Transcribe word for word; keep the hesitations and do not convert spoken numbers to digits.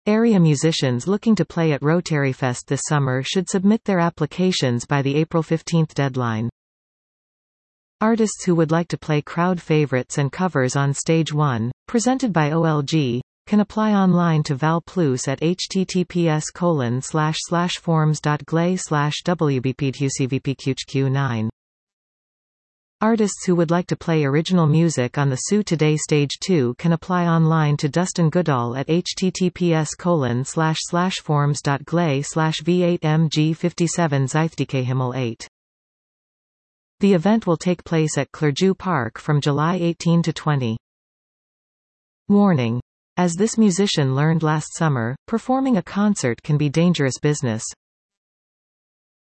Area musicians looking to play at Rotaryfest this summer should submit their applications by the April fifteenth deadline. Artists who would like to play crowd favorites and covers on Stage one, presented by O L G, can apply online to Val Plus at https colon slash slash forms.gla slash wbpdqcvpqq9. Artists who would like to play original music on the Sue Today Stage two can apply online to Dustin Goodall at https colon slash slash forms.gla slash v8mg57 zythdkhimmel eight. The event will take place at Clergeau Park from July eighteenth to twentieth. Warning. As this musician learned last summer, performing a concert can be dangerous business.